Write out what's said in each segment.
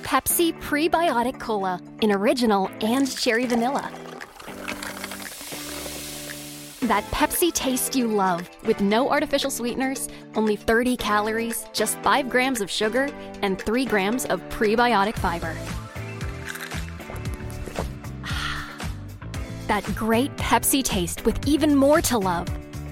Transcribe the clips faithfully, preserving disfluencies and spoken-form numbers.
Pepsi Prebiotic Cola in original and cherry vanilla. That Pepsi taste you love, with no artificial sweeteners, only thirty calories, just five grams of sugar, and three grams of prebiotic fiber. That great Pepsi taste with even more to love.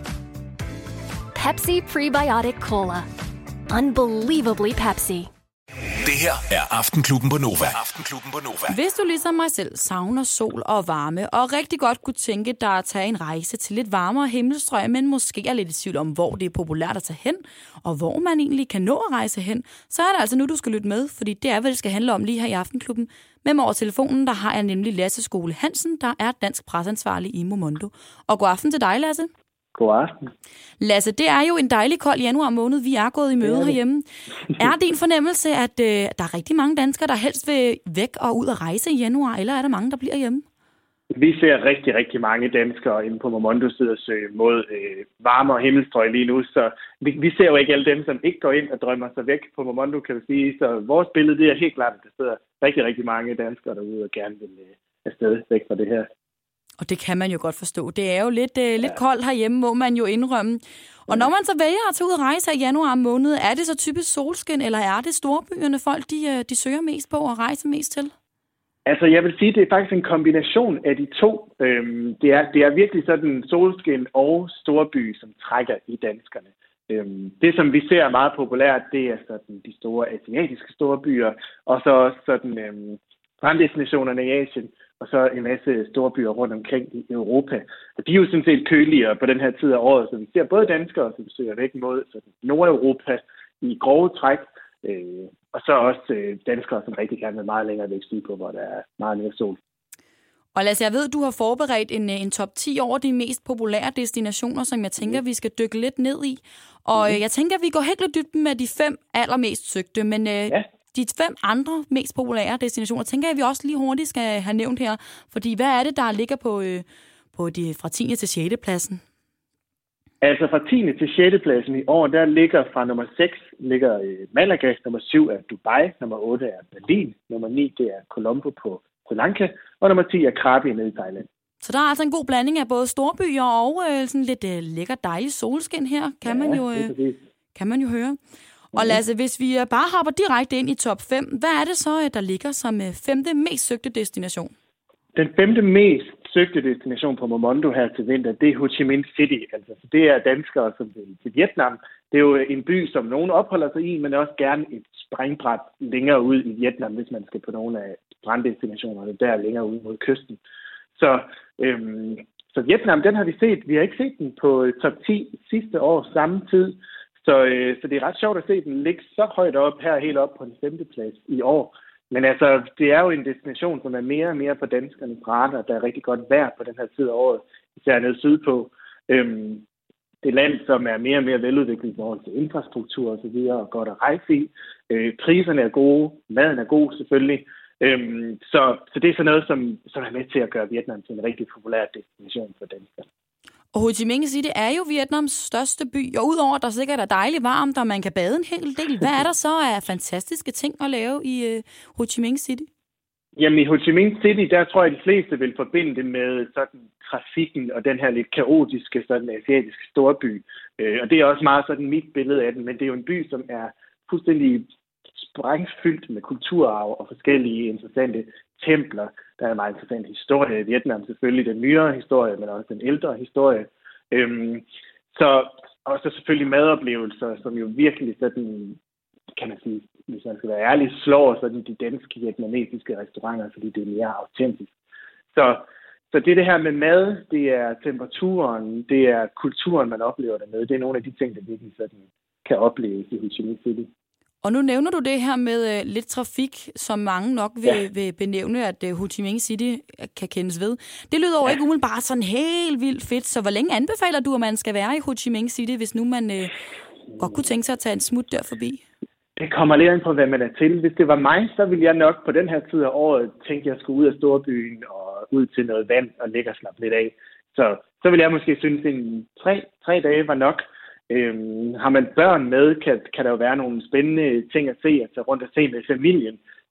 Pepsi Prebiotic Cola. Unbelievably Pepsi. Det her er Aftenklubben på Nova. Aftenklubben på Nova. Hvis du ligesom mig selv savner sol og varme, og rigtig godt kunne tænke dig at tage en rejse til lidt varmere himmelstrøg, men måske er lidt i tvivl om, hvor det er populært at tage hen, og hvor man egentlig kan nå at rejse hen, så er det altså nu, du skal lytte med, fordi det er, hvad det skal handle om lige her i Aftenklubben. Med mig over telefonen, der har jeg nemlig Lasse Skole Hansen, der er dansk presseansvarlig i Momondo. Og god aften til dig, Lasse. God aften. Lasse, det er jo en dejlig kold januar måned, vi er gået i møde herhjemme. Er din fornemmelse, at øh, der er rigtig mange danskere, der helst vil væk og ud og rejse i januar, eller er der mange, der bliver hjemme? Vi ser rigtig, rigtig mange danskere inde på Momondo sidde og søge mod øh, varmere himmelstrøg lige nu, så vi, vi ser jo ikke alle dem, som ikke går ind og drømmer sig væk på Momondo, kan vi sige. Så vores billede, det er helt klart, at der sidder rigtig, rigtig mange danskere derude og gerne vil øh, afsted væk fra det her. Og det kan man jo godt forstå. Det er jo lidt, øh, lidt ja. koldt herhjemme, må man jo indrømme. Og når man så vælger at tage ud og rejse her i januar måned, er det så typisk solskin, eller er det storbyerne folk, de, de søger mest på og rejser mest til? Altså, jeg vil sige, det er faktisk en kombination af de to. Øhm, det, er, det er virkelig sådan solskin og storby, som trækker i danskerne. Øhm, det, som vi ser meget populært, det er sådan de store asiatiske storbyer, og så også sådan øhm, branddestinationerne i Asien, og så en masse storbyer rundt omkring i Europa. Og de er jo sådan set køligere på den her tid af året, så vi ser både danskere, som søger væk mod sådan Nordeuropa i grove træk, øh, og så også øh, danskere, som rigtig gerne vil meget længere væk sydpå, hvor der er meget mere sol. Og Lasse, jeg ved, du har forberedt en, en top ti over de mest populære destinationer, som jeg tænker, vi skal dykke lidt ned i. Og mm. jeg tænker, vi går helt lidt dybden med de fem allermest søgte, men øh, ja. de fem andre mest populære destinationer, tænker jeg, vi også lige hurtigt skal have nævnt her. Fordi hvad er det, der ligger på, øh, på de, fra tiende til sjette pladsen? Altså fra tiende til sjette pladsen i år, der ligger fra nummer seks ligger øh, Malaga, nummer syv er Dubai, nummer otte er Berlin, nummer ni det er Colombo på Sri Lanka, og nummer ti er Krabi nede i Thailand. Så der er altså en god blanding af både storbyer og øh, sådan lidt øh, lækker dejlig solskin her, kan, ja, man jo, øh, kan man jo høre. Og Lasse, hvis vi bare hopper direkte ind i top fem, hvad er det så, der ligger som femte mest søgte destination? Den femte mest søgte destination på Momondo her til vinter, det er Ho Chi Minh City. Altså, det er danskere som vil til Vietnam. Det er jo en by, som nogen opholder sig i, men også gerne et springbræt længere ud i Vietnam, hvis man skal på nogle af branddestinationerne der længere ud mod kysten. Så, øhm, så Vietnam, den har vi set. Vi har ikke set den på top ti sidste år samme tid. Så, øh, så det er ret sjovt at se den ligge så højt op her, helt op på den femte plads i år. Men altså, det er jo en destination, som er mere og mere på danskernes radar, der er rigtig godt vejr på den her tid af året, især nede sydpå. Øhm, det er land, som er mere og mere veludviklet i forhold til infrastruktur og så videre, og godt at rejse i. Øh, priserne er gode, maden er god selvfølgelig. Øhm, så, så det er sådan noget, som, som er med til at gøre Vietnam til en rigtig populær destination for danskerne. Og Ho Chi Minh City er jo Vietnams største by, og udover at der sikkert er dejligt varmt, og man kan bade en hel del, hvad er der så af fantastiske ting at lave i uh, Ho Chi Minh City? Jamen i Ho Chi Minh City, der tror jeg, at de fleste vil forbinde det med sådan trafikken og den her lidt kaotiske sådan asiatiske storby. Øh, og det er også meget sådan mit billede af den, men det er jo en by, som er fuldstændig sprængfyldt med kulturarv og forskellige interessante templer. Der er en meget interessant historie i Vietnam, selvfølgelig den nyere historie, men også den ældre historie. Øhm, så og så selvfølgelig madoplevelser, som jo virkelig sådan, kan man sige, hvis man skal være ærlig, slår sådan de danske vietnamesiske restauranter, fordi det er mere autentisk. Så, så det er det her med mad, det er temperaturen, det er kulturen, man oplever dernede. Det er nogle af de ting, der virkelig sådan kan opleves i Ho Chi Minh City. Og nu nævner du det her med uh, lidt trafik, som mange nok vil, ja. vil benævne, at uh, Ho Chi Minh City kan kendes ved. Det lyder jo ja. ikke umiddelbart sådan helt vildt fedt, så hvor længe anbefaler du, at man skal være i Ho Chi Minh City, hvis nu man uh, godt kunne tænke sig at tage en smut der forbi? Det kommer lidt an på, hvad man er til. Hvis det var mig, så ville jeg nok på den her tid af året tænke, at jeg skulle ud af storbyen og ud til noget vand og ligge og slappe lidt af. Så, så ville jeg måske synes, at en tre, tre dage var nok. Øhm, har man børn med, kan, kan der jo være nogle spændende ting at se, at tage rundt og se med familien.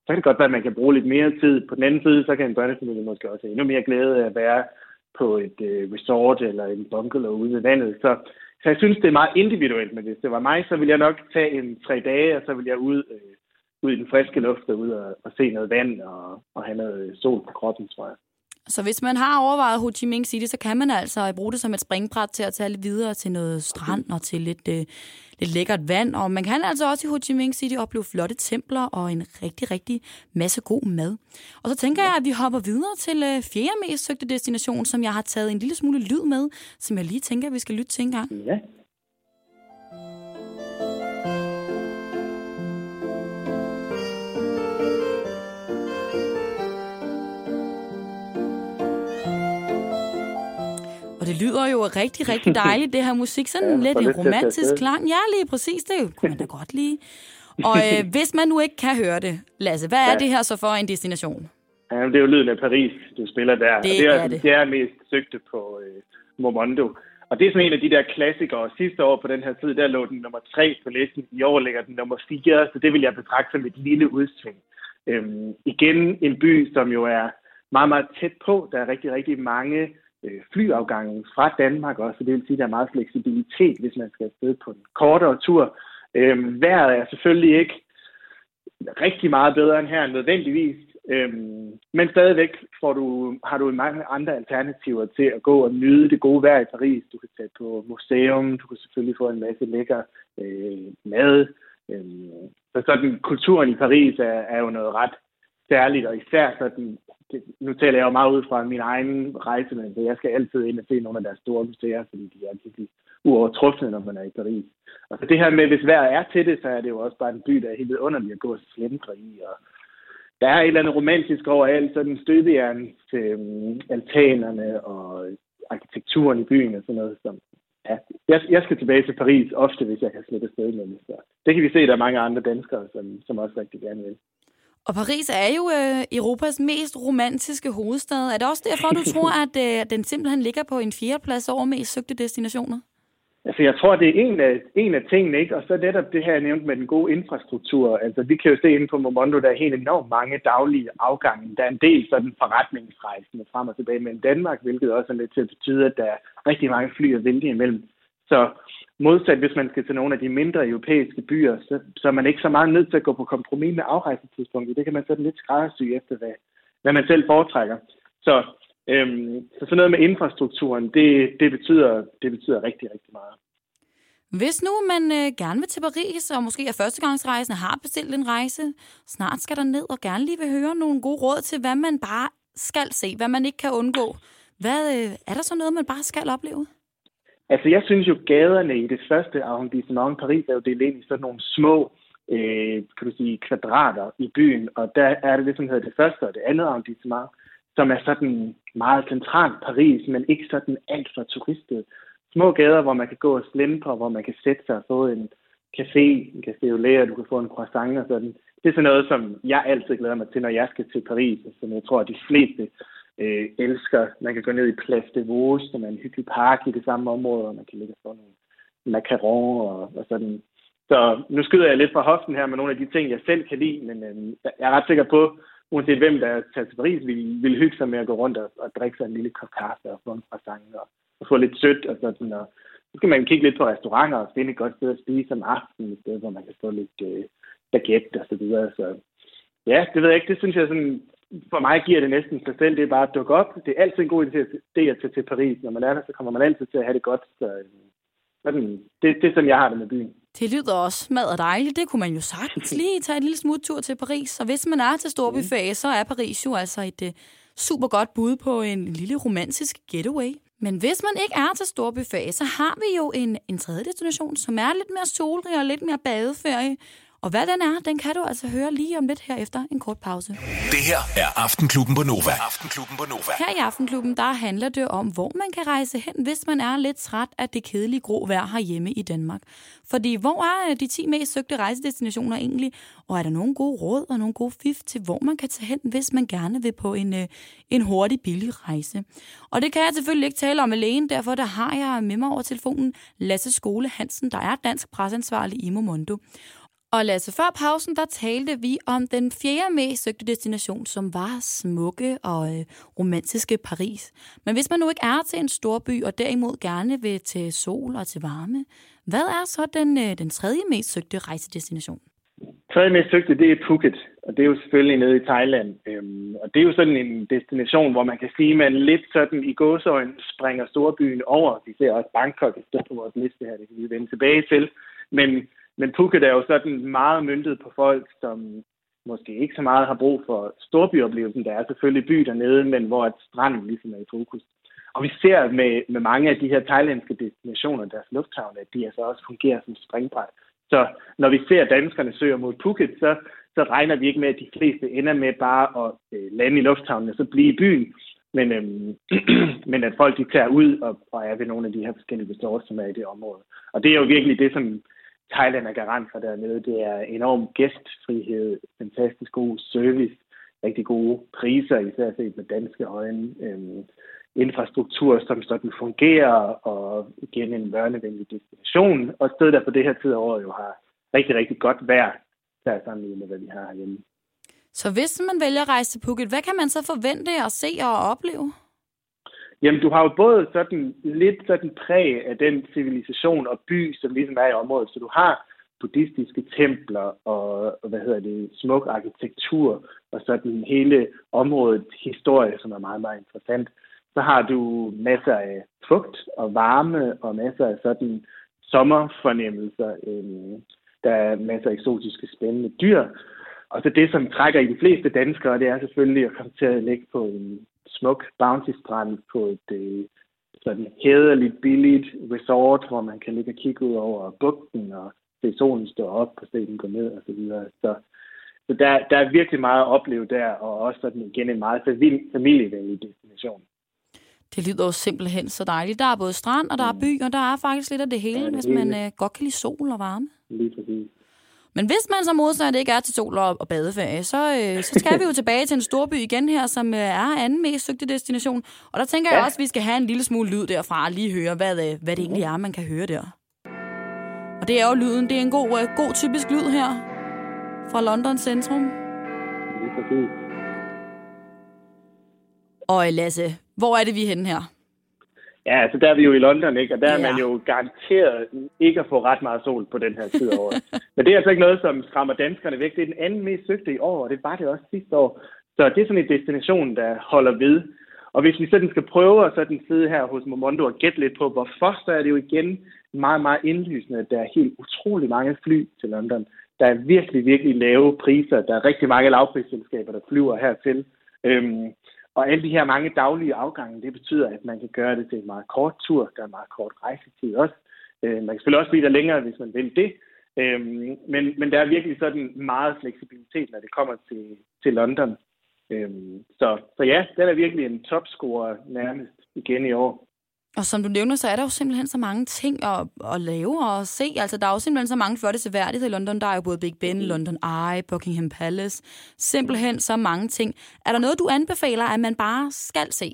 så kan det godt være, at man kan bruge lidt mere tid. På den anden side, så kan en børnefamilie måske også have endnu mere glæde af at være på et øh, resort eller en bungalow ude ved vandet. Så, så jeg synes, det er meget individuelt, men hvis det var mig, så ville jeg nok tage en tre dage, og så ville jeg ud, øh, ud i den friske luft og ud og, og se noget vand og, og have noget sol på kroppen, tror jeg. Så hvis man har overvejet Ho Chi Minh City, så kan man altså bruge det som et springbræt til at tage lidt videre til noget strand og til lidt, øh, lidt lækkert vand. Og man kan altså også i Ho Chi Minh City opleve flotte templer og en rigtig, rigtig masse god mad. Og så tænker jeg, at vi hopper videre til øh, fjerde mest søgte destination, som jeg har taget en lille smule lyd med, som jeg lige tænker, at vi skal lytte til en gang. Ja. Og det lyder jo rigtig, rigtig dejligt, det her musik. Sådan ja, lidt en romantisk klang. Ja, lige præcis. Det kunne man da godt lide. Og øh, hvis man nu ikke kan høre det, Lasse, hvad er ja. det her så for en destination? Ja, det er jo lyden af Paris, du spiller der. Det, det er, er det. Det er mest søgte på øh, Momondo. Og det er sådan en af de der klassikere. Sidste år på den her tid, der lå den nummer tre på listen. I år ligger den nummer fire, så det vil jeg betragte som et lille udsving. Øhm, igen en by, som jo er meget, meget tæt på. Der er rigtig, rigtig mange flyafgangen fra Danmark også, så det vil sige, at der er meget fleksibilitet, hvis man skal afsted på en kortere tur. Øhm, vejret er selvfølgelig ikke rigtig meget bedre end her, nødvendigvis, øhm, men stadigvæk får du, har du mange andre alternativer til at gå og nyde det gode vejr i Paris. Du kan tage på museum, du kan selvfølgelig få en masse lækker øh, mad. Øhm, så sådan, kulturen i Paris er, er jo noget ret særligt, og især sådan. Nu taler jeg jo meget ud fra min egen rejse, men jeg skal altid ind og se nogle af deres store museer, fordi de er virkelig uovertrufne, når man er i Paris. Og så det her med, hvis vejret er til det, så er det jo også bare en by, der er helt underlig at gå og slendre i. Og der er et eller andet romantisk overalt, sådan støbejern til um, altanerne og arkitekturen i byen og sådan noget. Som, ja, jeg, jeg skal tilbage til Paris ofte, hvis jeg kan slippe afsted med det. Så det kan vi se, at der er mange andre danskere, som, som også rigtig gerne vil. Og Paris er jo øh, Europas mest romantiske hovedstad. Er det også derfor, du tror, at øh, den simpelthen ligger på en fjerdeplads over mest søgte destinationer? Altså, jeg tror, det er en af, en af tingene, ikke? Og så netop det her, jeg nævnte med den gode infrastruktur. Altså, vi kan jo se inde på Momondo, der er helt enormt mange daglige afgange. Der er en del sådan forretningsrejsende frem og tilbage mellem Danmark, hvilket også er med til at betyde, at der er rigtig mange fly at vælge imellem. Så modsat, hvis man skal til nogle af de mindre europæiske byer, så, så er man ikke så meget nødt til at gå på kompromis med afrejsetidspunktet. Det kan man sådan lidt skræddersy efter, hvad, hvad man selv foretrækker. Så, øhm, så sådan noget med infrastrukturen, det, det, betyder, det betyder rigtig, rigtig meget. Hvis nu man øh, gerne vil til Paris, og måske er førstegangsrejsende, har bestilt en rejse, snart skal der ned og gerne lige vil høre nogle gode råd til, hvad man bare skal se, hvad man ikke kan undgå. Hvad, øh, er der så noget, man bare skal opleve? Altså, jeg synes jo, gaderne i det første arrondissement Paris er jo delt ind i sådan nogle små, øh, kan du sige, kvadrater i byen, og der er det det, som hedder det første og det andet arrondissement, som er sådan meget centralt Paris, men ikke sådan alt for turistet. Små gader, hvor man kan gå og slendre, hvor man kan sætte sig og få en café, en café au lait, du kan få en croissant og sådan. Det er sådan noget, som jeg altid glæder mig til, når jeg skal til Paris, og som jeg tror, at de fleste Øh, elsker. Man kan gå ned i Place de Vosges, som er en hyggelig park i det samme område, og man kan ligge og få nogle macaron og, og sådan. Så nu skyder jeg lidt fra hoften her med nogle af de ting, jeg selv kan lide, men øh, jeg er ret sikker på, uanset hvem der tager til Paris, vil, vil hygge sig med at gå rundt og, og drikke sig en lille kop kaffe og få en croissant og, og få lidt sødt og sådan. Og så skal man kigge lidt på restauranter og finde et godt sted at spise om aftenen, et sted, hvor man kan få lidt øh, baguette og så videre. Så ja, det ved jeg ikke. Det synes jeg sådan. For mig giver det næsten sig selv, det er bare at dukke op. Det er altid en god idé at tage til Paris. Når man er der, så kommer man altid til at have det godt. Så sådan, det, det er sådan, jeg har det med byen. Det lyder også smadret dejligt. Det kunne man jo sagtens lige tage en lille smuttur til Paris. Og hvis man er til storbyferie, så er Paris jo altså et uh, super godt bud på en lille romantisk getaway. Men hvis man ikke er til storbyferie, så har vi jo en, en tredje destination, som er lidt mere solrig og lidt mere badeferie. Og hvad den er, den kan du altså høre lige om lidt her efter en kort pause. Det her er Aftenklubben på Nova. Aftenklubben på Nova. Her i Aftenklubben, der handler det om, hvor man kan rejse hen, hvis man er lidt træt af det kedelige grå vejr herhjemme i Danmark. Fordi hvor er de ti mest søgte rejsedestinationer egentlig? Og er der nogle gode råd og nogle gode fif til, hvor man kan tage hen, hvis man gerne vil på en, en hurtig, billig rejse? Og det kan jeg selvfølgelig ikke tale om alene, derfor der har jeg med mig over telefonen Lasse Skole Hansen, der er dansk presseansvarlig i Momondo. Og Lasse, før pausen, der talte vi om den fjerde mest søgte destination, som var smukke og øh, romantiske Paris. Men hvis man nu ikke er til en storby, og derimod gerne vil til sol og til varme, hvad er så den, øh, den tredje mest søgte rejsedestination? Tredje mest søgte, det er Phuket, og det er jo selvfølgelig nede i Thailand. Øhm, og det er jo sådan en destination, hvor man kan sige, at man lidt sådan i gåseøjne springer storbyen over. Vi ser også Bangkok i stedet på vores liste her, det kan vi vende tilbage til. Men, men Phuket er jo sådan meget møntet på folk, som måske ikke så meget har brug for storbyoplevelsen. Der er selvfølgelig by dernede, men hvor et stranden ligesom er i fokus. Og vi ser med, med mange af de her thailandske destinationer, deres lufthavne, at de altså også fungerer som springbræt. Så når vi ser danskerne søger mod Phuket, så, så regner vi ikke med, at de fleste ender med bare at øh, lande i lufthavnen og så blive i byen. Men, øhm, men at folk de tager ud og, og er ved nogle af de her forskellige resorts, som er i det område. Og det er jo virkelig det, som Thailand er garant for dernede. Det er enorm gæstfrihed, fantastisk god service, rigtig gode priser, især set med danske øjne. Øhm, infrastruktur, som sådan fungerer, og igen en børnevenlig destination, og et sted, der på det her tid af året jo har rigtig, rigtig godt vejr, der sammenlignet med, hvad vi har herhjemme. Så hvis man vælger at rejse til Phuket, hvad kan man så forvente at se og opleve? Jamen, du har jo både sådan lidt sådan præg af den civilisation og by, som ligesom er i området, så du har buddhistiske templer og, hvad hedder det, smuk arkitektur, og sådan hele området historie, som er meget, meget interessant. Så har du masser af fugt og varme og masser af sådan sommerfornemmelser. Der er masser af eksotiske spændende dyr. Og så det, som trækker i de fleste danskere, det er selvfølgelig at komme til at ligge på en smuk bounty-strand på et sådan hæderligt, billigt resort, hvor man kan ligge og kigge ud over bugten og se solen stå op og se den gå ned og så videre. Så, så der, der er virkelig meget at opleve der, og også sådan igen en meget familievenlig destination. Det lyder jo simpelthen så dejligt. Der er både strand, og der er by, og der er faktisk lidt af det hele, ja, det hvis hele. man øh, godt kan lide sol og varme. Lige præcis. Men hvis man som modstander ikke er til sol og, og badeferie, så, øh, så skal vi jo tilbage til en storby igen her, som øh, er anden mest søgte destination. Og der tænker ja. jeg også, at vi skal have en lille smule lyd derfra og lige høre, hvad, øh, hvad det egentlig er, man kan høre der. Og det er jo lyden. Det er en god, øh, god typisk lyd her fra Londons centrum. Lige præcis. Og Lasse, hvor er det, vi er henne her? Ja, altså der er vi jo i London, ikke? Og der ja. er man jo garanteret ikke at få ret meget sol på den her tid af året. Men det er altså ikke noget, som skræmmer danskerne væk. Det er den anden mest søgte i år, og det var det også sidste år. Så det er sådan en destination, der holder ved. Og hvis vi sådan skal prøve at sådan sidde her hos Momondo og gætte lidt på, hvorfor, så er det jo igen meget, meget indlysende, at der er helt utrolig mange fly til London. Der er virkelig, virkelig lave priser. Der er rigtig mange lavprisselskaber, der flyver hertil. Øhm, Og alle de her mange daglige afgange, det betyder, at man kan gøre det til en meget kort tur. Der er meget kort rejsetid også. Øh, man kan selvfølgelig også blive der længere, hvis man vil det. Øh, men, men der er virkelig sådan meget fleksibilitet, når det kommer til, til London. Øh, så, så ja, den er virkelig en topscorer nærmest igen i år. Og som du nævner, så er der jo simpelthen så mange ting at, at lave og se. Altså, der er jo simpelthen så mange flotte seværdigheder i London. Der er jo både Big Ben, London Eye, Buckingham Palace. Simpelthen så mange ting. Er der noget, du anbefaler, at man bare skal se?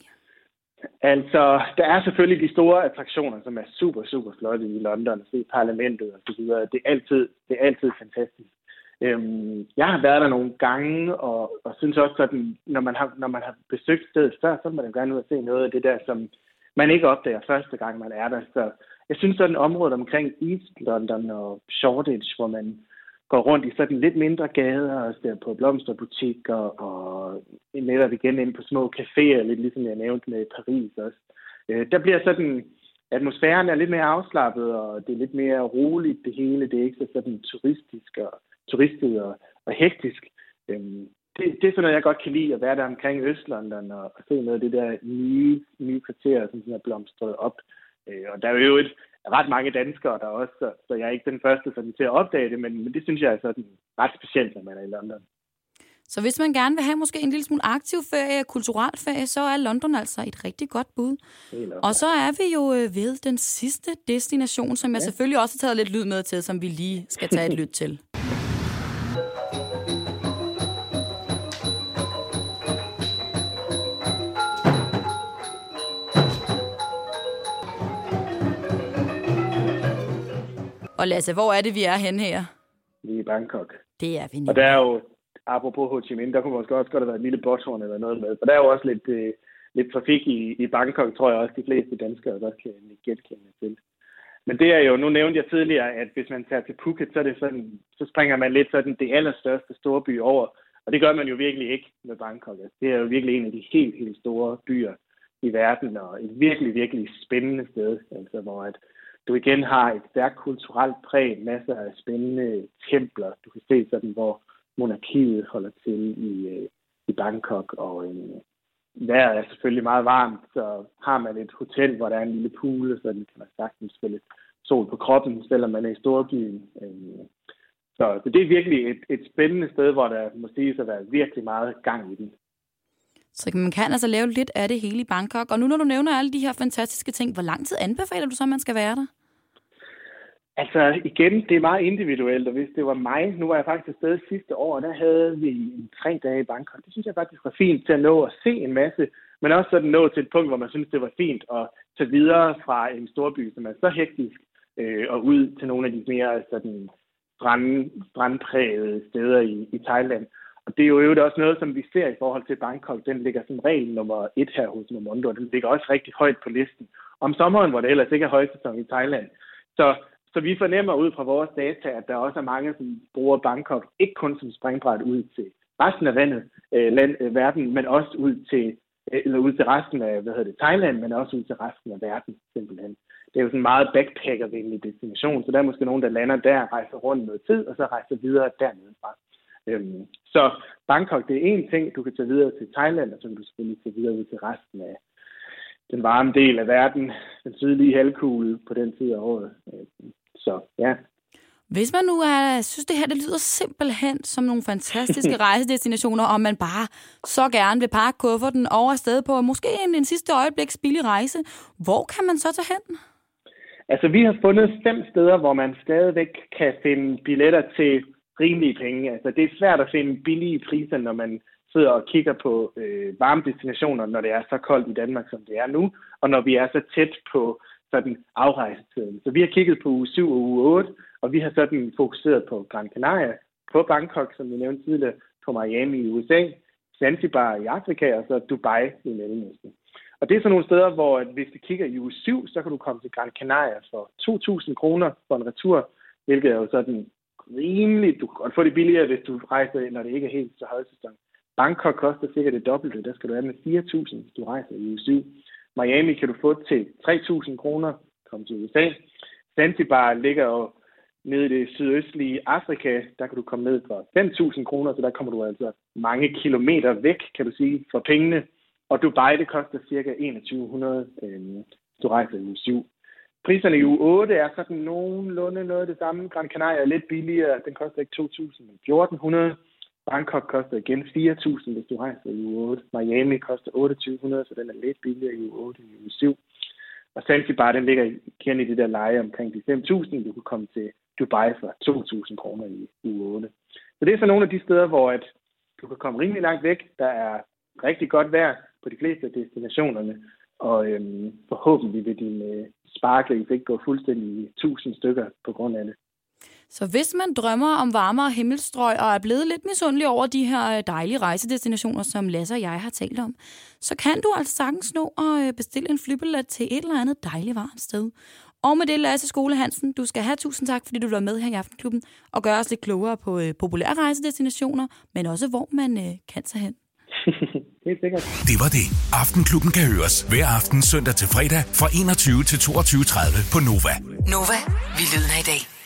Altså, der er selvfølgelig de store attraktioner, som er super, super flotte i London. Se parlamentet og så videre. Det er altid, det er altid fantastisk. Øhm, jeg har været der nogle gange, og, og synes også, at når man har, når man har besøgt stedet før, så må man jo gerne ud og se noget af det der, som man ikke opdager første gang, man er der. Så jeg synes sådan området omkring East London og Shoreditch, hvor man går rundt i sådan lidt mindre gader og ser på blomsterbutikker og netop igen ind på små caféer, lidt ligesom jeg nævnte med Paris også. Der bliver sådan, atmosfæren er lidt mere afslappet, og det er lidt mere roligt det hele. Det er ikke så sådan turistisk og turistet og, og hektisk. Det, det er sådan noget, jeg godt kan lide, at være der omkring Øst-London og, og se noget af det der nye, nye kvarterer, som sådan er blomstret op. Øh, og der er jo et, ret mange danskere der også, så, så jeg er ikke den første sådan, til at opdage det, men, men det synes jeg er sådan ret specielt, når man er i London. Så hvis man gerne vil have måske en lille smule aktiv ferie, kulturel ferie, så er London altså et rigtig godt bud. Og så er vi jo ved den sidste destination, som jeg ja. selvfølgelig også har taget lidt lyd med til, som vi lige skal tage et lyt til. Og Lasse, hvor er det, vi er henne her? Vi er Bangkok. Det er vi. Og der er jo, apropos Ho Chi Minh, der kunne måske også godt have været et lille båthorn eller noget med. For der er jo også lidt, øh, lidt trafik i, i Bangkok, tror jeg også, de fleste danskere godt kan genkende til. Men det er jo, nu nævnte jeg tidligere, at hvis man tager til Phuket, så, er det sådan, så springer man lidt sådan det allerstørste storby over. Og det gør man jo virkelig ikke med Bangkok. Det er jo virkelig en af de helt, helt store byer i verden, og et virkelig, virkelig spændende sted, altså, hvor at du igen har et stærkt kulturelt præg, masser af spændende templer. Du kan se sådan, hvor monarkiet holder til i, i Bangkok, og øh, vejret er selvfølgelig meget varmt, så har man et hotel, hvor der er en lille pool, så kan man sagtens få lidt sol på kroppen, selvom man er i storbyen. Øh, så, så det er virkelig et, et spændende sted, hvor der må siges at være virkelig meget gang i den. Så man kan altså lave lidt af det hele i Bangkok. Og nu når du nævner alle de her fantastiske ting, hvor lang tid anbefaler du så, man skal være der? Altså igen, det er meget individuelt, og hvis det var mig, nu var jeg faktisk afsted sidste år, og der havde vi tre dage i Bangkok. Det synes jeg faktisk var fint til at nå at se en masse, men også sådan nå til et punkt, hvor man synes, det var fint at tage videre fra en storby, som er så hektisk, øh, og ud til nogle af de mere sådan strand, strandprægede steder i, i Thailand. Og det er jo også noget, som vi ser i forhold til Bangkok. Den ligger som regel nummer et her hos Momondo, og den ligger også rigtig højt på listen. Om sommeren, hvor det ellers ikke er højsæson i Thailand. Så, så vi fornemmer ud fra vores data, at der også er mange, som bruger Bangkok ikke kun som springbræt ud til resten af vandet, øh, land, øh, verden, men også ud til, øh, eller ud til resten af hvad hedder det, Thailand, men også ud til resten af verden simpelthen. Det er jo sådan en meget backpacker-venlig destination, så der er måske nogen, der lander der, rejser rundt noget tid, og så rejser videre dernede fra. Øhm, så Bangkok, det er en ting, du kan tage videre til Thailand, og så kan du selvfølgelig tage videre ud til resten af den varme del af verden, den sydlige halvkugle på den tid af året. Øhm, så ja. Hvis man nu er, synes, det her det lyder simpelthen som nogle fantastiske rejsedestinationer, og man bare så gerne vil pakke kufferten over afsted på måske en, en sidste øjebliks billig rejse, hvor kan man så tage hen? Altså, vi har fundet fem steder, hvor man stadigvæk kan finde billetter til rimelige penge. Altså, det er svært at finde billige priser, når man sidder og kigger på øh, varme destinationer, når det er så koldt i Danmark, som det er nu, og når vi er så tæt på sådan afrejsetiden. Så vi har kigget på uge syv og uge otte, og vi har sådan fokuseret på Gran Canaria, på Bangkok, som vi nævnte tidligere, på Miami i U S A, Zanzibar i Afrika, og så Dubai i Mellemøsten. Og det er sådan nogle steder, hvor at hvis du kigger i uge syv, så kan du komme til Gran Canaria for to tusind kroner for en retur, hvilket er jo sådan rimeligt. Du kan godt få det billigere, hvis du rejser, når det ikke er helt så højsæson. Bangkok koster cirka det dobbelte. Der skal du have med fire tusind, hvis du rejser i uge syv. Miami kan du få til tre tusind kroner. Kom til U S A. Zanzibar ligger jo nede i det sydøstlige Afrika. Der kan du komme ned for fem tusind kroner, så der kommer du altså mange kilometer væk, kan du sige, for pengene. Og Dubai, det koster cirka enogtyve hundrede, øh, du rejser i uge syv. Priserne i uge otte er sådan nogenlunde noget af det samme. Gran Canaria er lidt billigere. Den koster ikke to tusind, men fjorten hundrede. Bangkok koster igen fire tusind, hvis du rejser i uge otte. Miami koster otteogtyve hundrede, så den er lidt billigere i uge otte i uge syv. Og Zanzibar, den ligger igen i det der leje omkring de fem tusind. Du kan komme til Dubai for to tusind kroner i uge otte. Så det er så nogle af de steder, hvor at du kan komme rimelig langt væk. Der er rigtig godt vejr på de fleste af destinationerne. Og øhm, forhåbentlig vil din øh, spareklæs ikke gå fuldstændig i tusind stykker på grund af det. Så hvis man drømmer om varmere himmelstrøg og er blevet lidt misundelig over de her dejlige rejsedestinationer, som Lasse og jeg har talt om, så kan du altså sagtens nå at bestille en flybillet til et eller andet dejligt varmt sted. Og med det, Lasse Skole Hansen, du skal have tusind tak, fordi du var med her i Aftenklubben og gør os lidt klogere på øh, populære rejsedestinationer, men også hvor man øh, kan tage hen. Helt sikkert. Det var det. Aftenklubben kan høres hver aften søndag til fredag fra enogtyve til toogtyve tredive på Nova. Nova, vi lyder i dag.